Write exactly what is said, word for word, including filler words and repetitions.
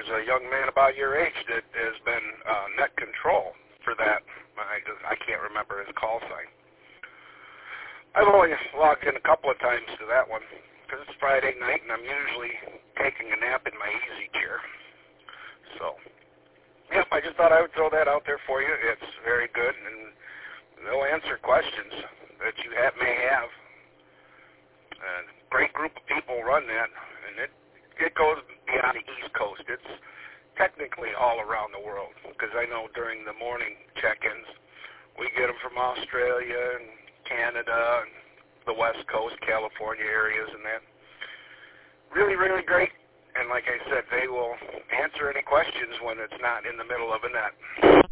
there's a young man about your age that has been uh, net control for that. I, just, I can't remember his call sign. I've only logged in a couple of times to that one because it's Friday night and I'm usually taking a nap in my easy chair. So, yep, I just thought I would throw that out there for you. It's very good, and they'll answer questions that you have, may have. And a great group of people run that, and it, it goes beyond the East Coast. It's technically all around the world, because I know during the morning check-ins, we get them from Australia and Canada and the West Coast, California areas and that. Really, really great. And like I said, they will answer any questions when it's not in the middle of a net.